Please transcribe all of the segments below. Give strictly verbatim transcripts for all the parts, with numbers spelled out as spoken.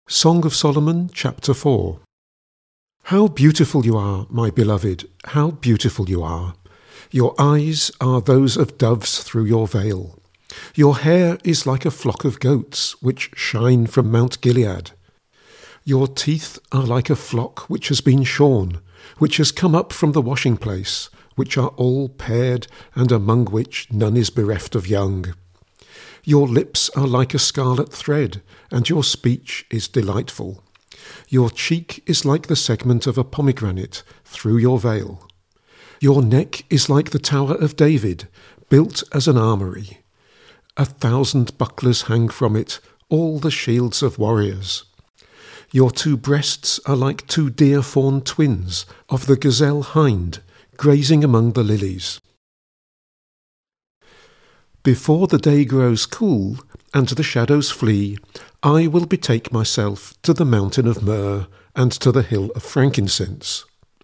Song of Solomon, chapter four. How beautiful you are, my beloved, how beautiful you are. Your eyes are those of doves through your veil. Your hair is like a flock of goats, which shine from Mount Gilead. Your teeth are like a flock which has been shorn, which has come up from the washing place, which are all paired, and among which none is bereft of young. Your lips are like a scarlet thread, and your speech is delightful. Your cheek is like the segment of a pomegranate through your veil. Your neck is like the Tower of David, built as an armoury. A thousand bucklers hang from it, all the shields of warriors. Your two breasts are like two deer fawn twins of the gazelle hind, grazing among the lilies. Before the day grows cool, and the shadows flee, I will betake myself to the mountain of myrrh, and to the hill of frankincense.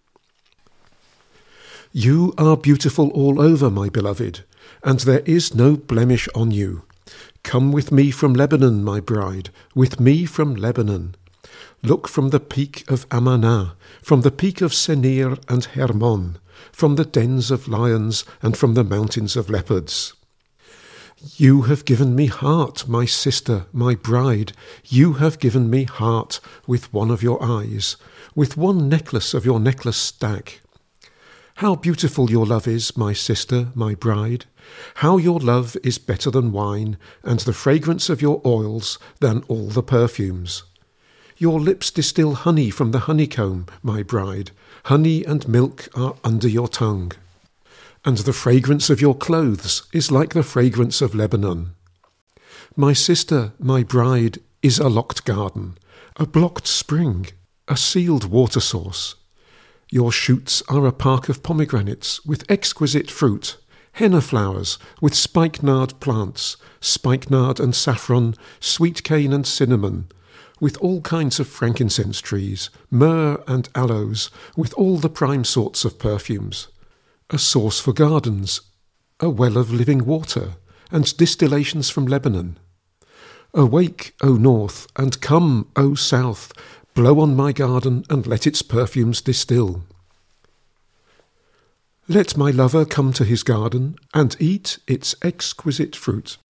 You are beautiful all over, my beloved, and there is no blemish on you. Come with me from Lebanon, my bride, with me from Lebanon. Look from the peak of Amanah, from the peak of Senir and Hermon, from the dens of lions, and from the mountains of leopards. You have given me heart, my sister, my bride. You have given me heart with one of your eyes, with one necklace of your necklace stack. How beautiful your love is, my sister, my bride. How your love is better than wine, and the fragrance of your oils than all the perfumes. Your lips distill honey from the honeycomb, my bride. Honey and milk are under your tongue. And the fragrance of your clothes is like the fragrance of Lebanon. My sister, my bride, is a locked garden, a blocked spring, a sealed water source. Your shoots are a park of pomegranates with exquisite fruit, henna flowers with spikenard plants, spikenard and saffron, sweet cane and cinnamon, with all kinds of frankincense trees, myrrh and aloes, with all the prime sorts of perfumes. A source for gardens, a well of living water, and distillations from Lebanon. Awake, O north, and come, O south, blow on my garden, and let its perfumes distill. Let my lover come to his garden, and eat its exquisite fruit.